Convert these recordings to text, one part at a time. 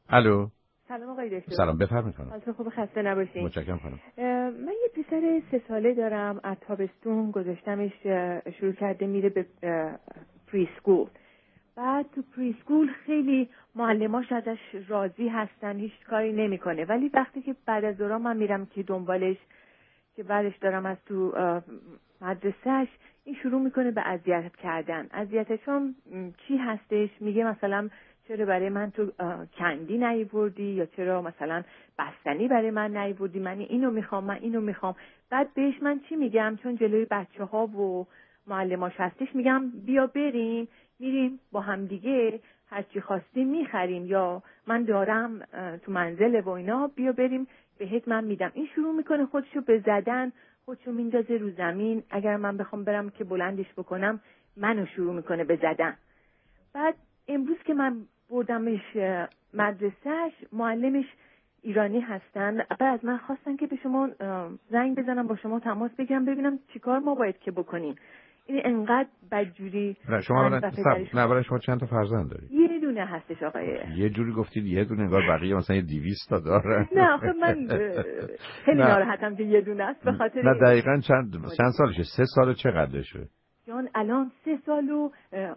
الو. سلام آقای دکتر. سلام، بفرمایید خانم. حالتون خوب، خسته نباشین. متشکرم خانم. من یه پسر 3 ساله دارم، از تابستون گذاشتمش شروع کرده میره به پری اسکول. بعد تو پری اسکول خیلی معلماش ازش راضی هستن، هیچ کاری نمیکنه، ولی وقتی که بعد از دوران من میرم که دنبالش که بعدش دارم از تو مدرسهش، این شروع میکنه به اذیت کردن. اذیتشون چی هستش؟ میگه مثلا چرا برای من تو کندی نیاوردی، یا چرا مثلا بستنی برای من نیاوردی، من اینو میخوام، من اینو میخوام. بعد بهش من چی میگم؟ چون جلوی بچه‌ها و معلماش هستش، میگم بیا بریم، میریم با هم دیگه هر چی خواستیم میخریم، یا من دارم تو منزل و اینا، بیا بریم بهت من میدم. این شروع میکنه خودشو به زدن، خودشو میندازه رو زمین. اگر من بخوام برم که بلندش بکنم، منو شروع میکنه به زدن. بعد امروز که من بردمش مدرسهش، معلمش ایرانی هستن، بعد از من خواستن که به شما زنگ بزنم، با شما تماس بگیرم، ببینم چیکار ما باید که بکنیم. این انقدر بدجوری. نه شما شما چند تا فرزند دارید؟ یه دونه هستش آقای. یه جوری گفتید یه دونه، انگار بقیه مثلا 200 تا دارن. نه آخه من خیلی ناراحتم که یه دونه است، به خاطر نه دقیقاً چند سالشه؟ 3 سال چقدرشه؟ جان الان 3 سال و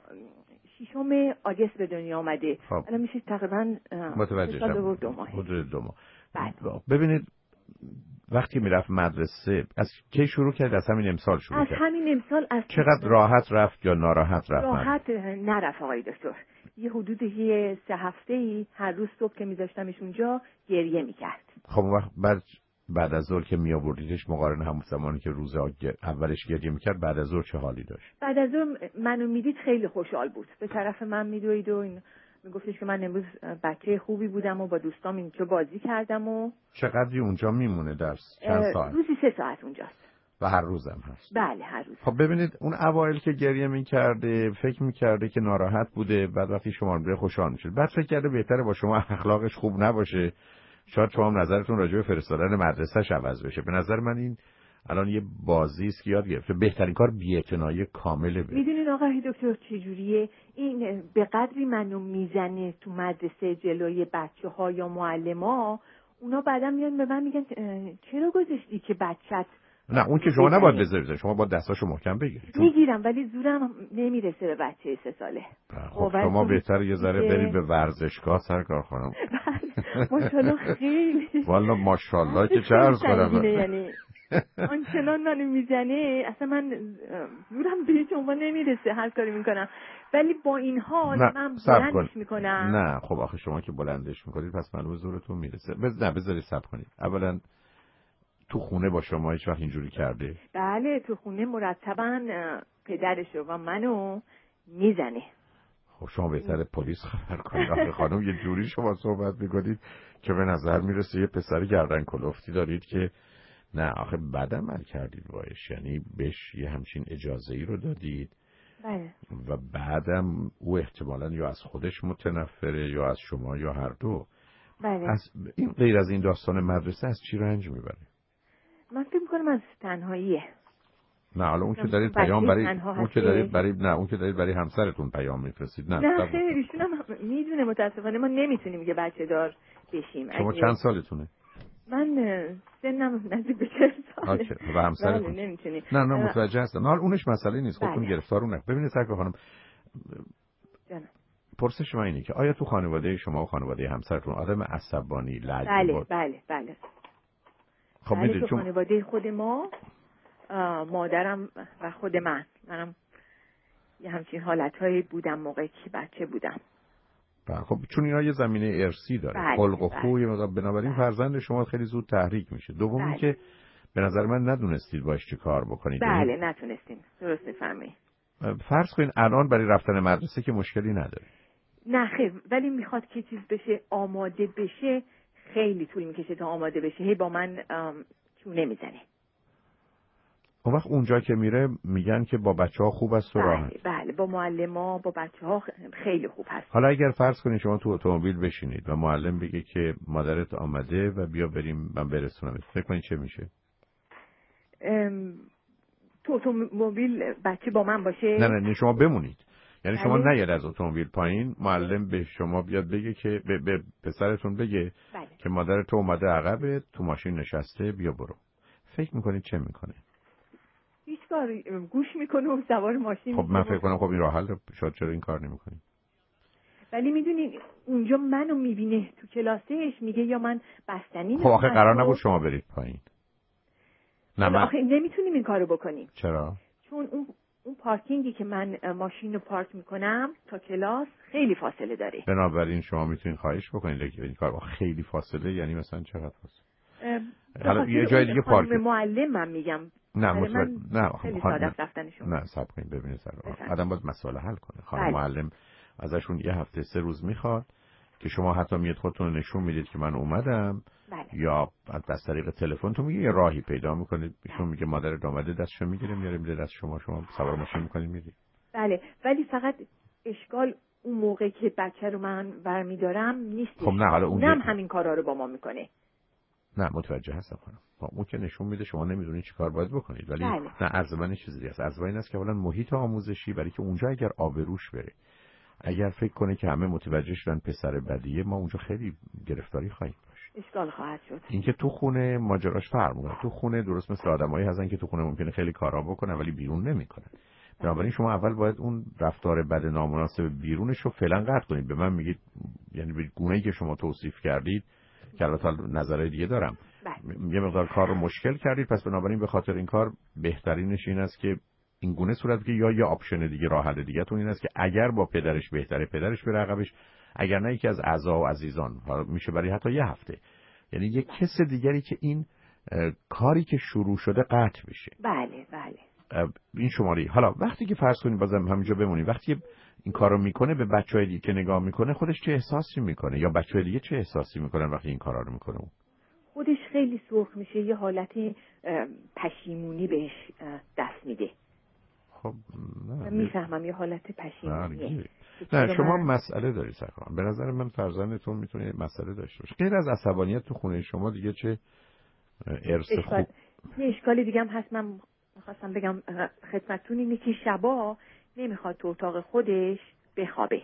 6 آگوست به دنیا آمده. الان میشه تقریبا متوجه شدم. 2 ماه. حدود 2 ماه. بله. ببینید وقتی میرفت مدرسه از کی شروع کرد؟ از همین امسال شروع کرد؟ از همین امسال. چقدر راحت رفت یا ناراحت رفت؟ راحت نرفت آقای دکتر. یه حدود 3 هفته‌ای هر روز صبح که میذاشتمش اونجا گریه میکرد. خب وقت بعد از ظهر که می آوردیدش، مقارن همون زمانی که روز اولش گریه میکرد، بعد از ظهر چه حالی داشت؟ بعد از ظهر منو میدید خیلی خوشحال بود، به طرف من میدوید و این میگفتش که من امروز بچه خوبی بودم و با دوستام اینجا بازی کردم. و چقدری اونجا میمونه درس؟ چند ساعت؟ روزی 3 ساعت اونجاست. و هر روزم هست؟ بله هر روز. خب ببینید اون اوایل که گریه میکرده فکر میکرده که ناراحت بوده، بعد وقتی شما رو خوشحال میشه، بعد فکر کرده بهتره با شما اخلاقش خوب نباشه، شاید شما هم نظرتون راجع به فرستادن مدرسه‌ش عوض بشه. به نظر من این الان یه بازی است که یاد گرفته. بهترین کار بی‌اعتنایی کامله. میدونین آقای دکتر چجوریه؟ این به قدری منو میزنه تو مدرسه جلوی بچه‌ها یا معلما، اونا بعدا میان به من میگن چرا گذاشتی که بچت. نه اون که شما نباید بذارید، شما با دستاشو محکم بگیرید. میگیرم ولی زورم نمیرسه به بچه 3 ساله. خب شما بهتره یه ذره برید به ورزشگاه سرکار خانم. ماشاءالله خیلی. والا ماشاءالله که چه عرض کنم. یعنی آنچنان منو میزنه، اصلا من زورم به هیچ عنوان نمیرسه، هر کاری میکنم، ولی با این حال من بلندش میکنم. نه خب آخه شما که بلندش میکنید پس معلومه زورتون میرسه. نه بذارید صبر کنید. اولا تو خونه با شما هیچ وقت اینجوری کرده؟ بله تو خونه مرتبا پدرش و منو میزنه. خب شما بهتره پلیس خبر کنید. آخه خانم یه جوری شما صحبت میکنید که به نظر میرسه یه پسر گردن کلفتی دارید که نه آخه بد عمل کردید باش، یعنی بهش یه همچین اجازه ای رو دادید. بله. و بعدم او احتمالاً یا از خودش متنفره یا از شما یا هر دو. بله. از این غیر از این داستان مدرسه از چی رنج میبره؟ من فکر میکنم از تنهاییه. نه حالا اون که دارید پیام برای همسرتون پیام میفرستید. نه خیلی ایشون هم میدونه، متاسفانه ما نمیتونیم یه بچه دار بشیم. شما چند سالتونه؟ من سنم نزدیک به 40 ساله. و همسرتون؟ بله نمیتونی. نه متوجه هستم. حالا اونش مسئله نیست، خودتون گرفتار اون. ببینید سرکار خانم، پرسش من اینه که آیا تو خانواده شما و خانواده همسرتون آدم عصبانی لجباز بود؟ بله. خب میدونید تو خانواده خود ما، مادرم و خود منم یه همچین حالتهایی بودم موقعی که بچه بودم. خب چون اینا یه زمینه ارثی داره، خلق و خوی، بنابراین فرزند شما خیلی زود تحریک میشه. دومی که به نظر من ندونستید باش چه کار بکنید. بله نتونستیم، درست فهمی. فرض کنین الان برای رفتن مدرسه که مشکلی نداره. نه خیر، ولی میخواد که چیز بشه، آماده بشه، خیلی طول میکشه تا آماده بشه. هی با من چونه میزنه. اون وقت اونجا که میره میگن که با بچه‌ها خوب است و راحت. بله با معلم‌ها با بچه‌ها خیلی خوب هست. حالا اگر فرض کنید شما تو اتومبیل بشینید و معلم بگه که مادرت آمده و بیا بریم من برسونمت، فکر کنید چه میشه؟ تو اتومبیل بچه با من باشه؟ نه شما بمونید. یعنی شما نیاد از اتومبیل پایین، معلم به شما بیاد بگه که به پسرتون بگه بله. که مادر تو اومده عقبه تو ماشین نشسته، بیا برو. فکر میکنید چه میکنه؟ هیچ کار گوش میکنه و سوار ماشین خب من فکر کنم خب این راه حل شاید چرا این کار نمیکنید. ولی میدونین اونجا منو میبینه تو کلاسش میگه یا من بستنی خب آخه قرار نبود شما برید پایین. نه من آخه نمیتونیم این کارو بکنیم. چرا؟ چون اون پارکینگی که من ماشین رو پارک میکنم تا کلاس خیلی فاصله داره. بنابراین شما میتونید خواهش بکنید که این کار خیلی فاصله، یعنی مثلا چقدر فاصله؟ حالا یه جای دیگه پارک معلم من میگم. نه خیلی ساده است رفتنشون. نه صبر کنید ببینید آدم باید مسئله حل کنه. خانم معلم ازشون یه هفته 3 روز میخواد که شما حتی میاد خودتون نشون میدید که من اومدم. بله. یا از طریق تلفن تو میگه یه راهی پیدا میکنید، ایشون میگه مادر اومده، دستشو میگیره میاره میده دست شما سوار ماشین میکنید میرید. بله ولی فقط اشکال اون موقع که بچه رو من برمیدارم نیست. خب نه حالا اونم همین کارا رو با ما میکنه. نه متوجه هستم خانم. اون که نشون میده شما نمیدونید چی کار باید بکنید، ولی بله. نه عرض من چیز دیگه است. عرض این است که اولا محیط آموزشی برای که اونجا اگر آبروش بره، اگر فکر کنه که همه متوجه شدن پسر بدیه، ما اونجا خیلی گرفتاری خواهیم داشت. اشکال خواهد شد. اینکه تو خونه ماجراش فرق میکنه. تو خونه درست مثل آدمایی هستن که تو خونه ممکنه خیلی کارا بکنن ولی بیرون نمیکنن. بنابراین شما اول باید اون رفتار بد نامناسب بیرونش رو فعلا قطع کنید. به من میگید یعنی به گونه‌ای که شما توصیف کردید که البته نظرهای دیگه دارم، یه مقدار کار رو مشکل کردید، پس بنابراین به خاطر این کار بهترینش این است که این گونه صورت که یا یه آپشن دیگه، راه حل دیگه تون این است که اگر با پدرش بهتره پدرش بره عقبش، اگر نه یکی از اعضا و عزیزان، میشه برای حتی یه هفته، یعنی یک کس دیگری که این کاری که شروع شده قطع بشه. بله بله. این شماره. حالا وقتی که فرض کنید بازم همینجا بمونید، وقتی این کارو میکنه به بچهای دیگه که نگاه میکنه خودش چه احساسی میکنه یا بچهای دیگه چه احساسی میکنن وقتی این کارا رو میکنه؟ خودش خیلی سرخ میشه، یه حالت پشیمونی بهش دست میده. خب نه میفهمم یه حالت پشیمونیه. نه شما مسئله داری سرکار. به نظر من فرزندتون میتونه مسئله داشته باشه. غیر از عصبانیت تو خونه شما دیگه چه ارث خوب؟ یه اشکال دیگه هم هست، من میخواستم بگم خدمتتون، اینه که شبا نمیخواد تو اتاق خودش بخوابه.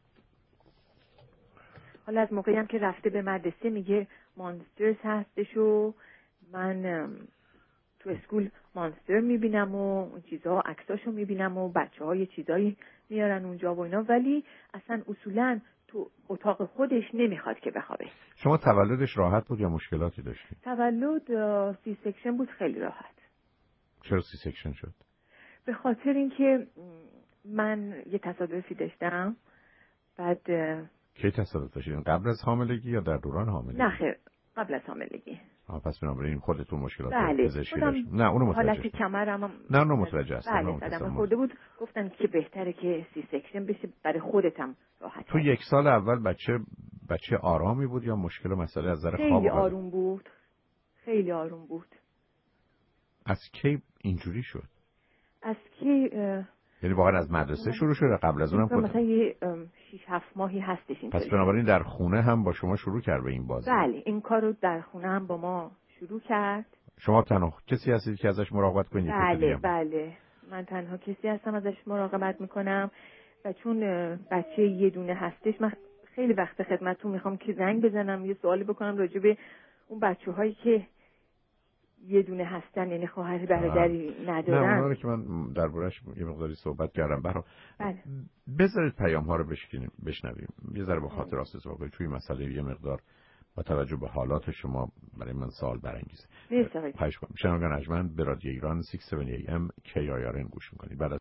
حالا از موقعی هم که رفته به مدرسه میگه مانسترز هستش و من تو اسکول مانستر میبینم و اون چیزها، عکساشو میبینم و بچه‌ها یه چیزایی میارن اونجا و اینا، ولی اصلا اصولا تو اتاق خودش نمیخواد که بخوابه. شما تولدش راحت بود یا مشکلاتی داشتی؟ تولد سی سکشن بود، خیلی راحت. چرا سی سکشن شد؟ به خاطر اینکه من یه تصادفی داشتم. بعد کی تصادف داشتین؟ قبل از حاملگی یا در دوران حاملگی؟ نه خیر، قبل از حاملگی. پس بنابراین خودتون مشکلات پزشکی بله. داشتین؟ نه اونو متوجه حالت کمرم نه اونو متوجه هستم. بله صدمه خورده بود، گفتن که بهتره که سی سکشن بشه برای خودتم راحت. تو یک سال اول بچه آرامی بود یا مشکل مسئله از نظر خواب؟ خیلی آروم بود، خیلی آروم بود. از کی اینجوری شد؟ از کی یعنی واقعا از مدرسه شروع شده؟ قبل از اونم مثلا یه 6-7 ماهی هستش این. پس بنابراین در خونه هم با شما شروع کرد به این بازی؟ بله این کارو در خونه هم با ما شروع کرد. شما تنها کسی هستید که ازش مراقبت کنید؟ بله من تنها کسی هستم ازش مراقبت میکنم و چون بچه یه دونه هستش، من خیلی وقت خدمتتون میخوام که زنگ بزنم یه سوالی بکنم راجع به اون بچه‌هایی که یه دونه هستن، یعنی خواهر برادری ندارن. نه اونها که من درباره‌اش یه مقداری صحبت کردم. بله. بذارید پیام‌ها رو بشنویم. یه ذره با خاطر آسوده بکنید، چون این مسئله یه مقدار با توجه به حالات شما برای من سوال برانگیزه. شنوندگان ارجمند به رادیو ایران 670 AM KIRN گوش می‌کنید. بعد